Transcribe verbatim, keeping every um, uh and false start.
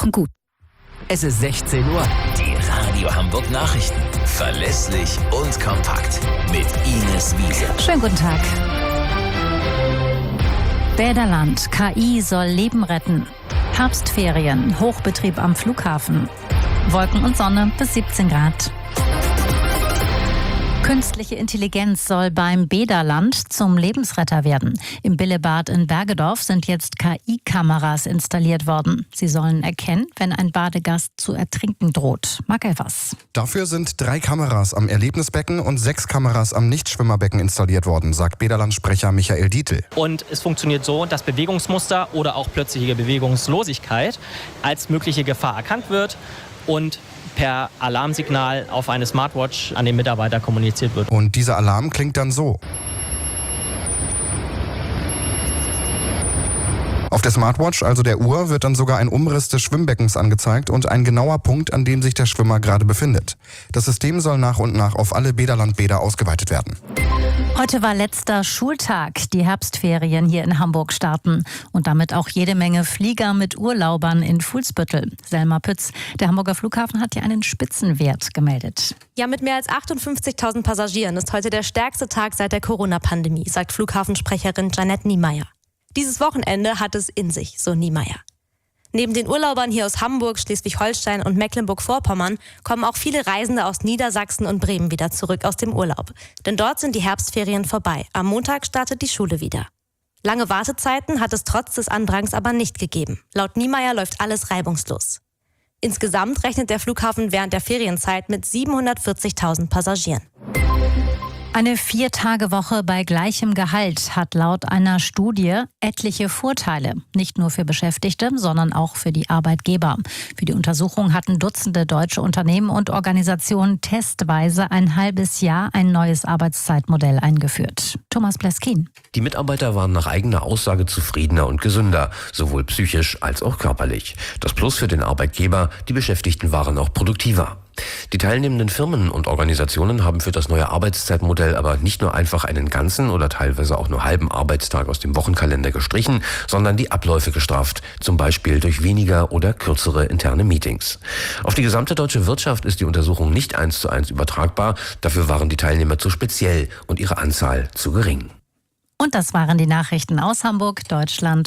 Wochen gut. Es ist sechzehn Uhr. Die Radio Hamburg Nachrichten. Verlässlich und kompakt. Mit Ines Wiese. Schönen guten Tag. Bäderland. K I soll Leben retten. Herbstferien. Hochbetrieb am Flughafen. Wolken und Sonne bis siebzehn Grad. Künstliche Intelligenz soll beim Bäderland zum Lebensretter werden. Im Billebad in Bergedorf sind jetzt K I-Kameras installiert worden. Sie sollen erkennen, wenn ein Badegast zu ertrinken droht. Marc Elfers. Dafür sind drei Kameras am Erlebnisbecken und sechs Kameras am Nichtschwimmerbecken installiert worden, sagt Bäderland-Sprecher Michael Dietl. Und es funktioniert so, dass Bewegungsmuster oder auch plötzliche Bewegungslosigkeit als mögliche Gefahr erkannt wird und per Alarmsignal auf eine Smartwatch an den Mitarbeiter kommuniziert wird. Und dieser Alarm klingt dann so. Auf der Smartwatch, also der Uhr, wird dann sogar ein Umriss des Schwimmbeckens angezeigt und ein genauer Punkt, an dem sich der Schwimmer gerade befindet. Das System soll nach und nach auf alle Bäderlandbäder ausgeweitet werden. Heute war letzter Schultag. Die Herbstferien hier in Hamburg starten. Und damit auch jede Menge Flieger mit Urlaubern in Fuhlsbüttel. Selma Pütz, der Hamburger Flughafen hat ja einen Spitzenwert gemeldet. Ja, mit mehr als achtundfünfzigtausend Passagieren ist heute der stärkste Tag seit der Corona-Pandemie, sagt Flughafensprecherin Janette Niemeyer. Dieses Wochenende hat es in sich, so Niemeyer. Neben den Urlaubern hier aus Hamburg, Schleswig-Holstein und Mecklenburg-Vorpommern kommen auch viele Reisende aus Niedersachsen und Bremen wieder zurück aus dem Urlaub. Denn dort sind die Herbstferien vorbei. Am Montag startet die Schule wieder. Lange Wartezeiten hat es trotz des Andrangs aber nicht gegeben. Laut Niemeyer läuft alles reibungslos. Insgesamt rechnet der Flughafen während der Ferienzeit mit siebenhundertvierzigtausend Passagieren. Eine Vier-Tage-Woche bei gleichem Gehalt hat laut einer Studie etliche Vorteile. Nicht nur für Beschäftigte, sondern auch für die Arbeitgeber. Für die Untersuchung hatten Dutzende deutsche Unternehmen und Organisationen testweise ein halbes Jahr ein neues Arbeitszeitmodell eingeführt. Thomas Pleskin. Die Mitarbeiter waren nach eigener Aussage zufriedener und gesünder, sowohl psychisch als auch körperlich. Das Plus für den Arbeitgeber, die Beschäftigten waren auch produktiver. Die teilnehmenden Firmen und Organisationen haben für das neue Arbeitszeitmodell aber nicht nur einfach einen ganzen oder teilweise auch nur halben Arbeitstag aus dem Wochenkalender gestrichen, sondern die Abläufe gestrafft, zum Beispiel durch weniger oder kürzere interne Meetings. Auf die gesamte deutsche Wirtschaft ist die Untersuchung nicht eins zu eins übertragbar, dafür waren die Teilnehmer zu speziell und ihre Anzahl zu gering. Und das waren die Nachrichten aus Hamburg, Deutschland